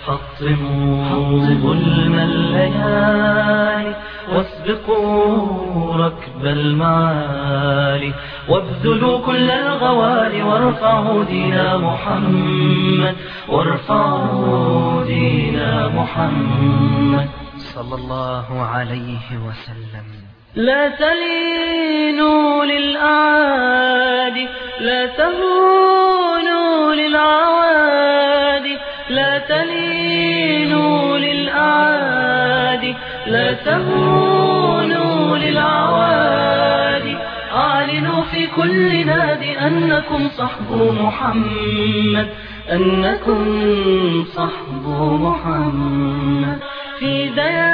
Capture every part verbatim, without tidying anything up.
حطموا ظلم الليالي واسبقوا ركب المعالي وابذلوا كل الغوالي وارفعوا دين محمد وارفعوا دين محمد صلى الله عليه وسلم. لا تلينوا للأعادي لا تهونوا للعوادي لا تلينوا للأعادي لا تهونوا للعوادي أعلنوا في كل نادي أنكم صحب محمد أنكم صحب محمد في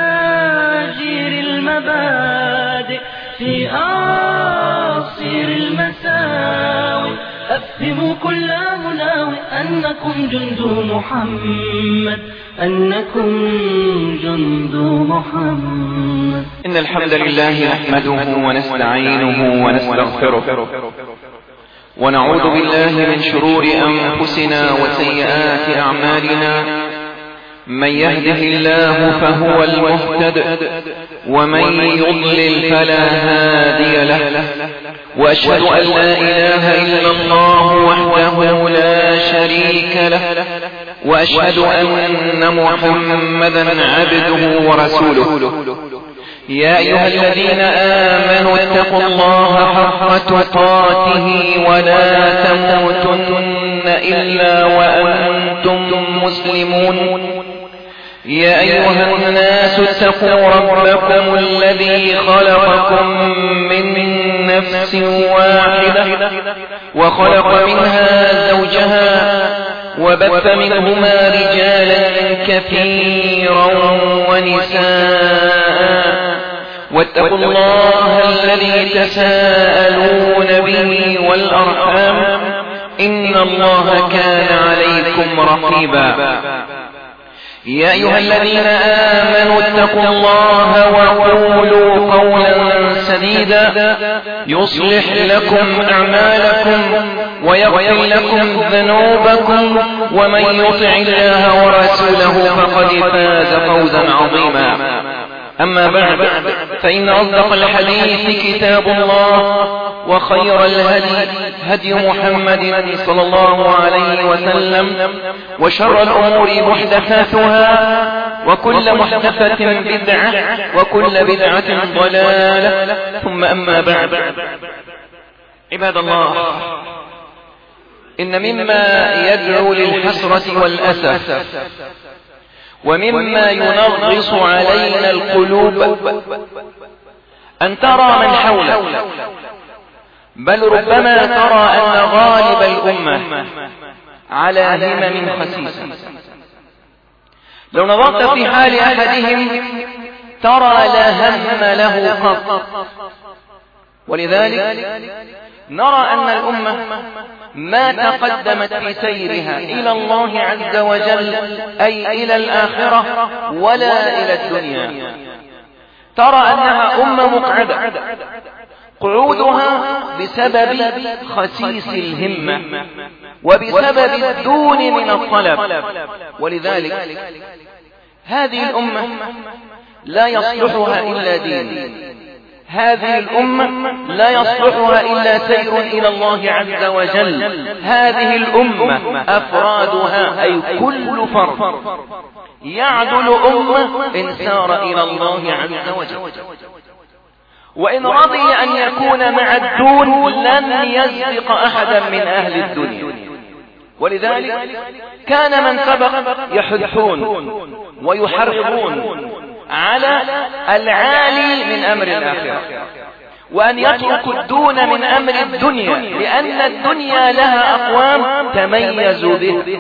دياجير المبادئ في أعاصير المساوي أفهموا كل مناوئ أنكم جند محمد أنكم جند محمد. إن الحمد لله نحمده ونستعينه ونستغفره ونعوذ بالله من شرور أنفسنا وسيئات أعمالنا. من يهده الله فهو المهتد ومن يضلل فلا هادي له. وأشهد أن لا إله إلا الله وحده لا شريك له وأشهد أن محمدا عبده ورسوله. يا أيها الذين آمنوا اتقوا الله حق تقاته ولا تموتن إلا وأنتم مسلمون. يا أيها الناس اتقوا ربكم الذي خلقكم من نفس واحدة وخلق منها زوجها وبث منهما رجالا كثيرا ونساء واتقوا الله الذي تساءلون به والأرحام إن الله كان عليكم رقيبا. يا أيها الذين آمنوا اتقوا الله وقولوا قولا سديدا يصلح لكم أعمالكم ويغفر لكم ذنوبكم ومن يطع الله ورسوله فقد فاز فوزا عظيما. أما بعد فإن أصدق الحديث كتاب الله وخير الهدي هدي محمد صلى الله عليه وسلم وشر الأمور محدثاتها وكل محدثة بدعة وكل بدعة ضلالة ثم أما بعد. عباد الله، إن مما يدعو للحسرة والأسف ومما ينغص علينا القلوب أن ترى من حولك، بل ربما ترى أن غالب الأمة على همم خسيسة. لو نظرت في حال أحدهم ترى لا هم له قط. ولذلك نرى أن الأمة ما تقدمت في سيرها إلى الله عز وجل أي إلى الآخرة ولا إلى الدنيا. ترى أنها أمة مقعدة، قعودها بسبب خسيس الهمة وبسبب الدون من الطلب. ولذلك هذه الأمة لا يصلحها إلا دين، هذه الأمة لا يصلحها إلا سير إلى الله عز وجل. هذه الأمة أفرادها أي كل فرد يعدل أمة إن سار إلى الله عز وجل، وإن رضي أن يكون مع الدون لن يسبق أحدا من أهل الدنيا. ولذلك كان من سبق يحثون ويحرضون على العالي من أمر الآخرة، وأن يتركوا الدون من أمر الدنيا، لأن الدنيا لها أقوام تميزوا به،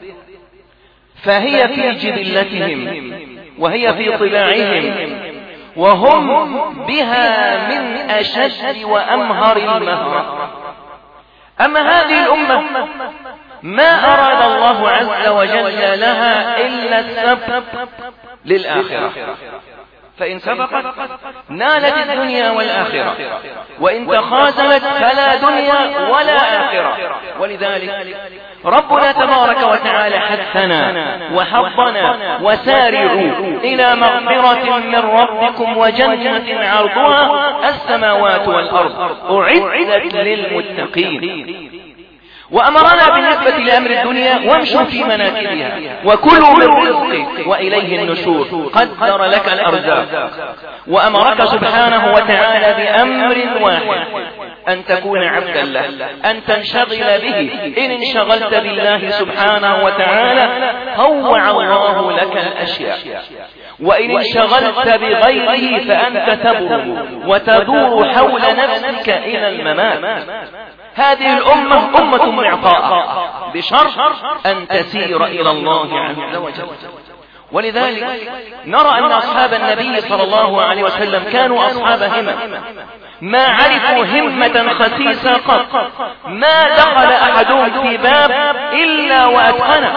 فهي في جبلتهم وهي في طباعهم، وهم بها من أشد وأمهر المهرة. أما هذه الأمة ما أراد الله عز وجل لها إلا السبب للآخرة، فإن سبقت نالت الدنيا والآخرة، وإن تخاذلت فلا دنيا ولا آخرة. ولذلك ربنا تبارك وتعالى حثنا وحضنا: وسارعوا إلى مغفرة من ربكم وجنة عرضها السماوات والأرض أعدت للمتقين. وأمرنا بالنسبة لأمر الدنيا: وامشوا في مناكبها وكلوا من رزقه وإليه النشور، قدر لك الأرزاق. وأمرك سبحانه وتعالى بأمر واحد: أن تكون عبدا له، أن تنشغل به. إن انشغلت بالله سبحانه وتعالى طوع الله لك الأشياء، وإن انشغلت بغيره فأنت تبرم وتدور حول نفسك إلى الممات. هذه الأمة أمة معطاء بشرط أن تسير إلى الله عز وجل. ولذلك نرى أن أصحاب النبي صلى الله عليه وسلم كانوا أصحاب همم، ما عرفوا همة خسيسة قط، ما دخل أحدهم في باب إلا وأتقنه.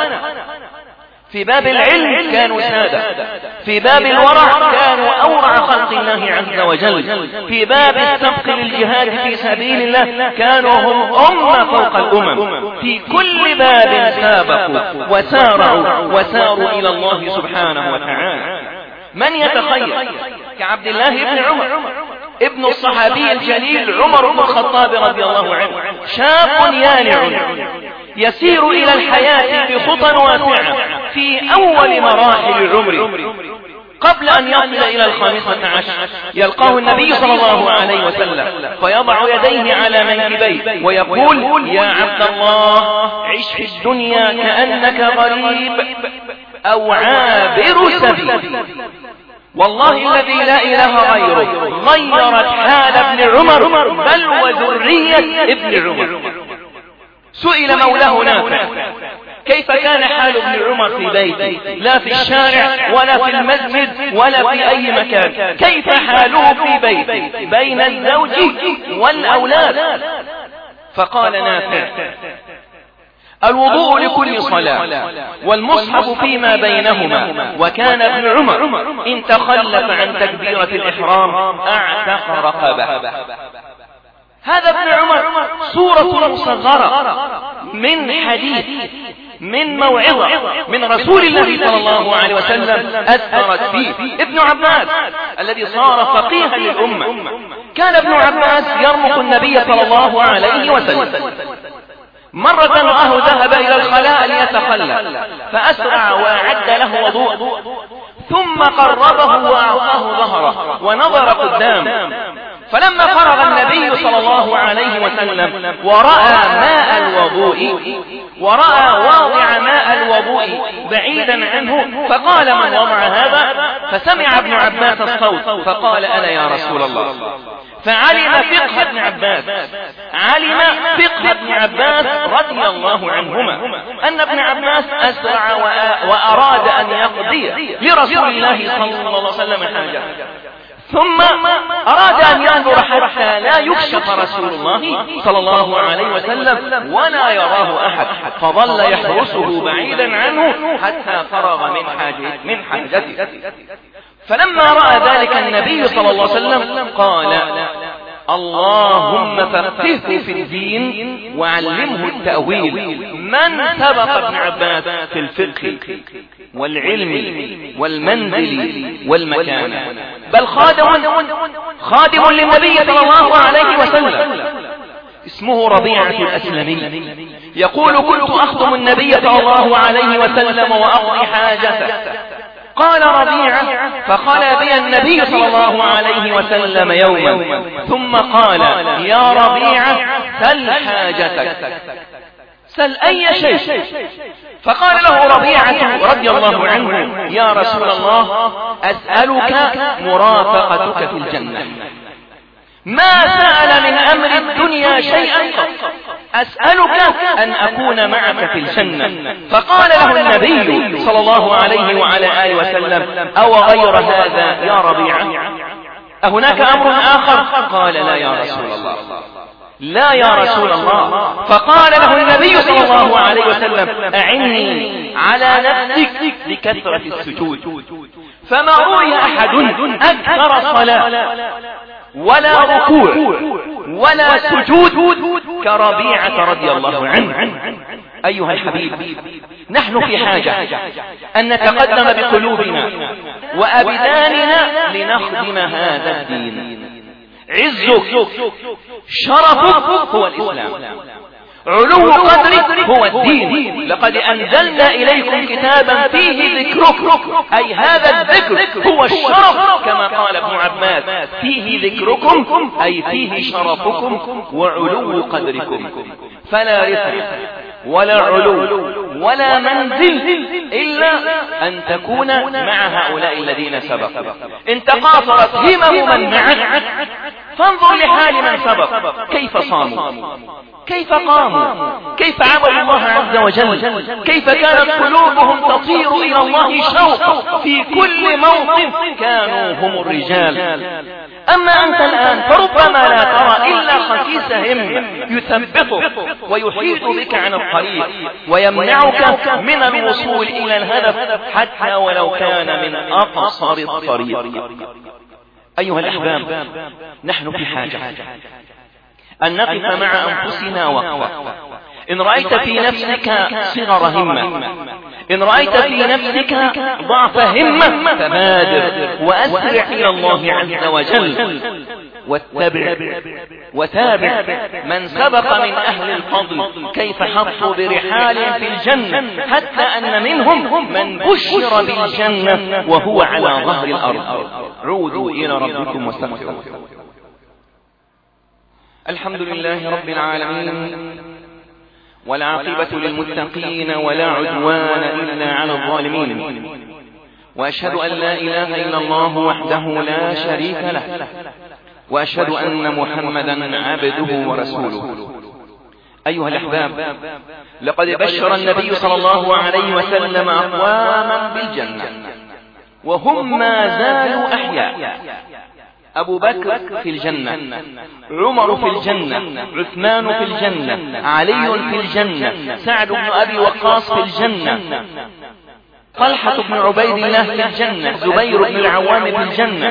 في باب العلم كانوا سادة، في باب الورع كانوا أورع خلق الله عز وجل، في باب السبق للجهاد في سبيل الله كانوا هم أمة فوق الأمم. في كل باب سابقوا وسارعوا وساروا إلى الله سبحانه وتعالى. من يتخيل كعبد الله بن عمر ابن الصحابي الجليل عمر بن الخطاب رضي الله عنه، شاب يانع يسير إلى الحياة بخطى واسعة في أول مراحل عمره، قبل أن يصل إلى الخامسة عشر يلقاه النبي صلى الله عليه وسلم فيضع يديه على منكبيه ويقول: يا عبد الله، عش في الدنيا كأنك غريب أو عابر سبيل. والله الذي لا إله غيره غيرت حال ابن عمر بل وذرية ابن عمر. سئل مولاه نافع: كيف كان حال ابن عمر في بيته، لا في الشارع ولا في المسجد ولا في أي مكان، كيف حاله في بيته بين الزوج والأولاد؟ فقال نافع: الوضوء لكل صلاة والمصحف فيما بينهما. وكان ابن عمر إن تخلف عن تكبيرة الإحرام أعتق رقبة. هذا ابن عمر صورة مصغرة من حديث، من موعظة من رسول الله صلى الله عليه وسلم أثرت فيه. ابن عباس الذي صار فقيها للأمة، كان ابن عباس يرمق النبي صلى الله عليه وسلم. مرة رآه ذهب إلى الخلاء ليتخلى فأسرع وأعد له وضوء، ثم قربه وأعطاه ظهره ونظر قدام. فلما فرغ النبي صلى الله عليه وسلم ورأى ماء الوضوء ورأى واضع ماء الوضوء بعيدا عنه فقال: من وضع هذا؟ فسمع ابن عباس الصوت فقال: أنا يا رسول الله. فعلم فقه ابن عباس، علم فقه ابن عباس رضي الله عنهما أن ابن عباس أسرع وأراد أن يقضي لرسول الله صلى الله عليه وسلم حاجة، ثم أراد أن ينظر حتى لا يكشف رسول الله صلى الله عليه وسلم ولا يراه أحد، فظل يحرسه بعيدا عنه حتى فرغ من حاجته من حاجته. فلما رأى ذلك النبي صلى الله عليه وسلم قال: اللهم فقهه في الدين وعلمه التأويل. من سبق ابن عباس في الفقه والعلم والمنزل والمكانة، بل خادم خادم للنبي صلى الله عليه وسلم اسمه ربيعة الأسلمي، يقول: كنت أخدم النبي صلى الله عليه وسلم وأقضي حاجته. قال ربيعة: فخلى بي النبي صلى الله عليه وسلم يوما ثم قال: يا ربيعة، سل حاجتك، سل أي شيء. فقال له ربيعة رضي الله عنه: يا رسول الله، أسألك مرافقتك في الجنة. ما سأل من أمر الدنيا شيئا قط، أسألك أن أكون معك في الجنة. فقال له النبي صلى الله عليه وعلى آله وسلم: أو غير هذا يا ربيعة؟ أهناك أمر آخر؟ قال: لا يا رسول الله، لا يا رسول الله. فقال له النبي صلى الله عليه وسلم: أعني على نفسك بكثرة السجود، فما روي أحد أكثر صلاة ولا ركوع ولا سجود كربيعة رضي الله عنه. أيها الحبيب، نحن في حاجة أن نتقدم بقلوبنا وأبداننا لنخدم هذا الدين. عزك شرفك هو الإسلام، علو قدرك هو الدين. لقد أنزلنا إليكم كتابا فيه ذكرك، أي هذا الذكر هو الشرف، كما قال ابن عباس فيه ذكركم أي فيه شرفكم وعلو قدركم. فلا رفع ولا علو ولا منزل إلا أن تكون مع هؤلاء الذين سبقوا. إن تقاطرت همم من معك فانظر لحال من سبق، كيف صاموا، كيف قاموا، كيف عبدوا الله عز وجل، كيف كانت قلوبهم تطير إلى الله شوقا في كل موقف، كانوا هم الرجال. أما أنت الآن فربما لا ترى إلا خسيس هم يثبطك ويحيط بك عن الطريق ويمنعك من الوصول إلى الهدف حتى ولو كان من أقصر الطريق. أيها الأحباب، نحن في حاجة أن نقف مع أنفسنا وقفة. إن رأيت في نفسك صغر همة، إن رأيت في نفسك ضعف همة، فبادر وأسرع إلى الله عز وجل واتبع وتابع من سبق من أهل الفضل كيف حطوا برحال في الجنة، حتى أن منهم من بشر بالجنة وهو على ظهر الأرض. عودوا إلى ربكم واستغفروا. الحمد لله رب العالمين، والعاقبة للمتقين ولا عدوان إلا على الظالمين، وأشهد أن لا إله إلا الله وحده لا شريك له، وأشهد أن محمدا عبده ورسوله. أيها الأحباب، لقد بشر النبي صلى الله عليه وسلم أقواما بالجنة وهم ما زالوا أحياء. أبو بكر في الجنة، عمر في الجنة، عثمان في الجنة، علي في الجنة، سعد بن أبي وقاص في الجنة، طلحة بن عبيد الله في الجنة، زبير بن العوام في الجنة.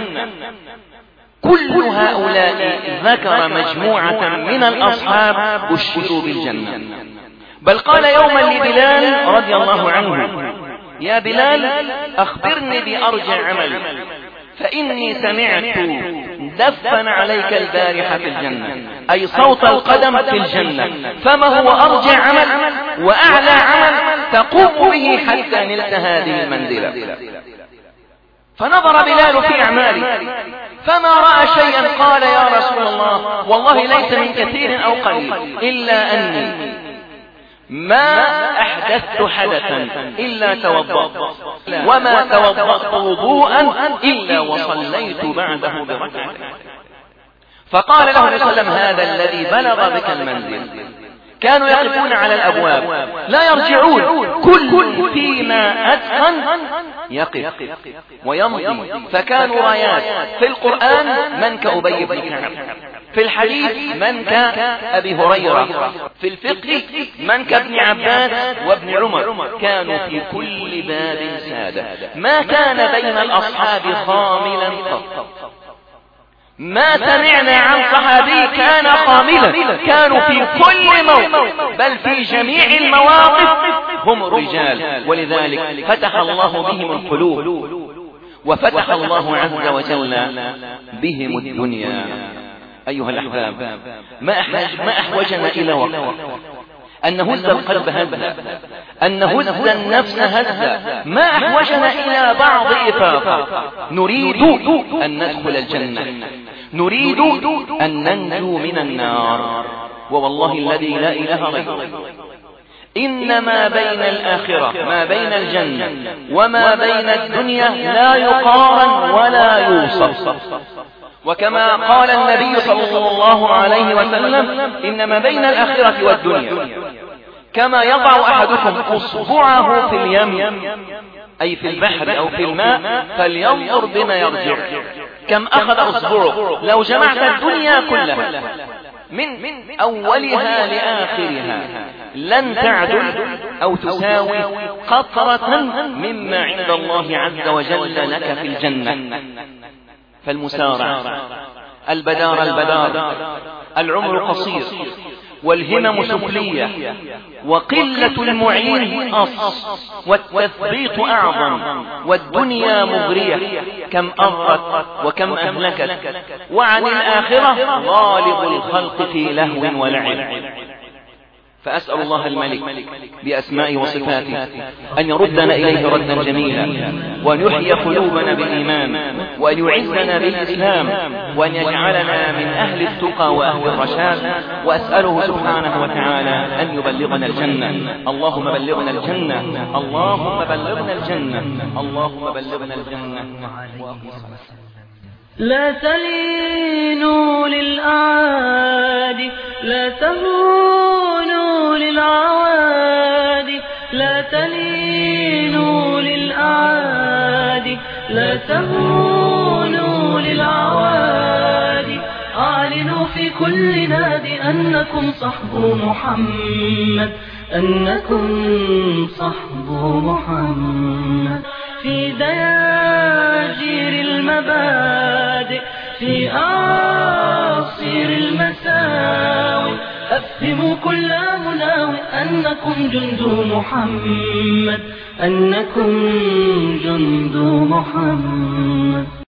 كل هؤلاء ذكر مجموعة من الأصحاب بشروا بالجنة. بل قال يوما لبلال رضي الله عنه: يا بلال، أخبرني بأرجع عمل، فإني سمعت دفا عليك البارحة في الجنة، أي صوت القدم في الجنة، فما هو أرجع عمل وأعلى عمل تقوم به حتى نلت هذه المنزلة؟ فنظر بلال في أعماله فما رأى شيئا، قال: يا رسول الله، والله ليس من كثير أو قليل، إلا أني ما أحدثت حدثا إلا توضأت، وما توضأت وضوءا إلا وصليت بعده بركعتين. فقال له النبي صلى الله عليه وسلم: هذا الذي بلغ بك المنزل. كانوا يقفون على الأبواب لا يرجعون، كل فيما أتقن يقف ويمضي. فكانوا رايات في القرآن من كأبي بن كعب، في الحديث من كأبي هريرة، في الفقه من كابن عباس وابن عمر. كانوا في كل باب سادة، ما كان بين الأصحاب خاملا قط. ما سمعنا عن صحابي كان خاملا، كانوا في كل موقف بل في جميع المواقف هم الرجال. ولذلك فتح الله بهم القلوب وفتح الله عز وجل بهم الدنيا. أيها الأحباب، ما أحوج ما أحوجنا إلى وقت أن نهز القلب هزة، أن نهز النفس هزة، ما أحوجنا إلى بعض إفاقة. نريد أن ندخل الجنة، نريد أن ننجو من النار. ووالله الذي لا إله غيره، إن ما بين الآخرة، ما بين الجنة وما بين الدنيا لا يقارن ولا يوصف. وكما قال النبي صلى الله عليه وسلم: إن ما بين الآخرة والدنيا كما يضع أحدكم أصبعه في اليم، أي في البحر أو في الماء، فلينظر بما يرجع. كم أخذ أصبعه؟ لو جمعت الدنيا كلها من أولها لآخرها لن تعدل أو تساوي قطرة مما عند الله عز وجل لك في الجنة. فالمسارع، البدار البدار، العمر قصير، والهمم سفلية، وقلة المعين أص، والتثبيط أعظم، والدنيا مغرية، كم أغرت وكم أهلكت، وعن الآخرة غالب الخلق في لهو ولعب. فأسأل الله الملك بأسمائه وصفاته أن يردنا إليه ردا جميلا، وأن يحيي قلوبنا بالإيمان، وأن يعزنا بالإسلام، وأن يجعلنا من أهل التقى وأهل الرشاد. وأسأله سبحانه وتعالى أن يبلغنا الجنة. اللهم بلغنا الجنة، اللهم بلغنا الجنة، اللهم بلغنا الجنة. لا تلينوا للأعادي، لا تهونوا للعوادي، لا تلينوا للأعادي، لا تهونوا للعوادي. أعلنوا في كل نادي أنكم صحب محمد، أنكم صحب محمد. في دياجير المبادئ، في أعاصير المساوي، أفهموا كل مناوئ أنكم جند محمد، أنكم جند محمد.